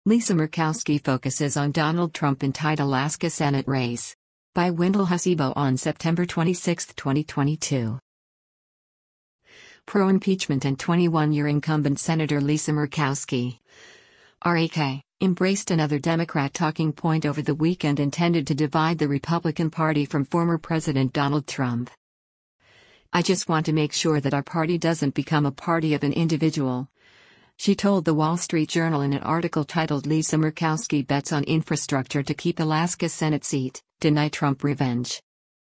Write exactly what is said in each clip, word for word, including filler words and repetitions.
Lisa Murkowski focuses on Donald Trump in tight Alaska Senate race. By Wendell Hussebo on September twenty-sixth, twenty twenty-two. Pro-impeachment and twenty-one-year incumbent Senator Lisa Murkowski, R A K, embraced another Democrat talking point over the weekend intended to divide the Republican Party from former President Donald Trump. "I just want to make sure that our party doesn't become a party of an individual," she told the Wall Street Journal in an article titled "Lisa Murkowski Bets on Infrastructure to Keep Alaska's Senate Seat, Deny Trump Revenge."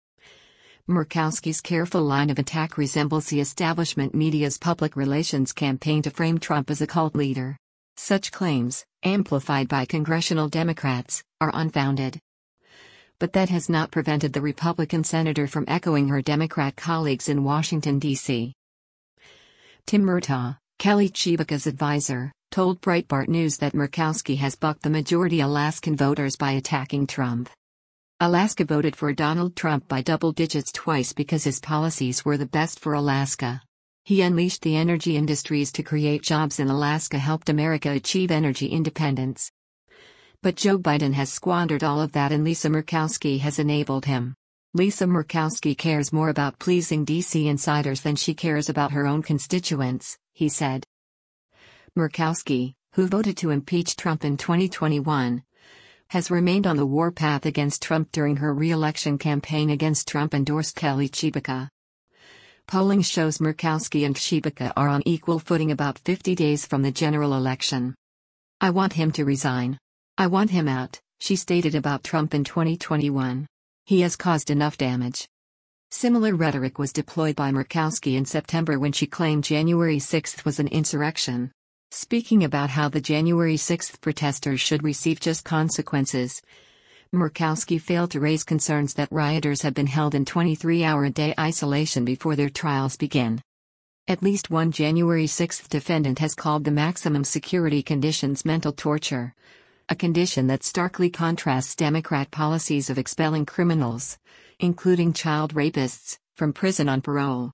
Murkowski's careful line of attack resembles the establishment media's public relations campaign to frame Trump as a cult leader. Such claims, amplified by congressional Democrats, are unfounded. But that has not prevented the Republican senator from echoing her Democrat colleagues in Washington, D C Tim Murtaugh, Kelly Tshibaka's advisor, told Breitbart News that Murkowski has bucked the majority Alaskan voters by attacking Trump. Alaska voted for Donald Trump by double digits twice because his policies were the best for Alaska. He unleashed the energy industries to create jobs in Alaska, helped America achieve energy independence. But Joe Biden has squandered all of that, and Lisa Murkowski has enabled him. Lisa Murkowski cares more about pleasing D C insiders than she cares about her own constituents, he said. Murkowski, who voted to impeach Trump in twenty twenty-one, has remained on the warpath against Trump during her re-election campaign against Trump-endorsed Kelly Tshibaka. Polling shows Murkowski and Tshibaka are on equal footing about fifty days from the general election. "I want him to resign. I want him out," she stated about Trump in twenty twenty-one. "He has caused enough damage." Similar rhetoric was deployed by Murkowski in September when she claimed January sixth was an insurrection. Speaking about how the January sixth protesters should receive just consequences, Murkowski failed to raise concerns that rioters have been held in twenty-three hour a day isolation before their trials begin. At least one January sixth defendant has called the maximum security conditions mental torture, a condition that starkly contrasts Democrat policies of expelling criminals, including child rapists, from prison on parole.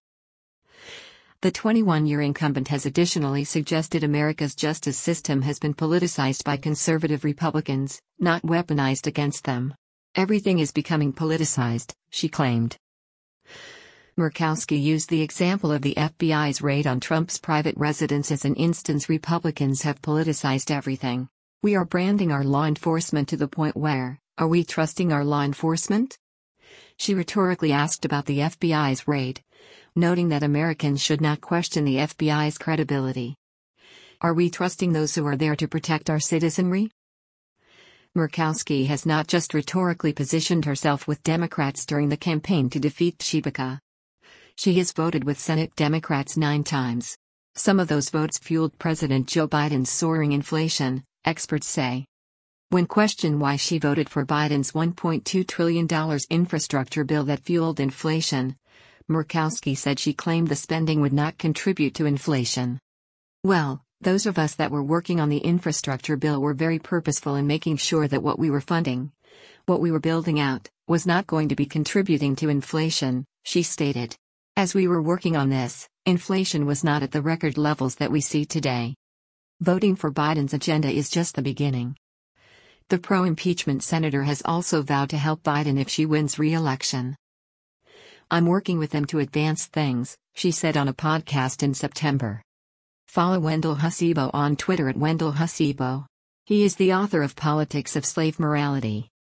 The twenty-one-year incumbent has additionally suggested America's justice system has been politicized by conservative Republicans, not weaponized against them. "Everything is becoming politicized," she claimed. Murkowski used the example of the F B I's raid on Trump's private residence as an instance Republicans have politicized everything. "We are branding our law enforcement to the point where, are we trusting our law enforcement?" She rhetorically asked about the F B I's raid, noting that Americans should not question the F B I's credibility. "Are we trusting those who are there to protect our citizenry?" Murkowski has not just rhetorically positioned herself with Democrats during the campaign to defeat Tshibaka. She has voted with Senate Democrats nine times. Some of those votes fueled President Joe Biden's soaring inflation, experts say. When questioned why she voted for Biden's one point two trillion dollars infrastructure bill that fueled inflation, Murkowski said she claimed the spending would not contribute to inflation. "Well, those of us that were working on the infrastructure bill were very purposeful in making sure that what we were funding, what we were building out, was not going to be contributing to inflation," she stated. "As we were working on this, inflation was not at the record levels that we see today." Voting for Biden's agenda is just the beginning. The pro-impeachment senator has also vowed to help Biden if she wins re-election. "I'm working with them to advance things," she said on a podcast in September. Follow Wendell Hussebo on Twitter at Wendell Hussebo. He is the author of Politics of Slave Morality.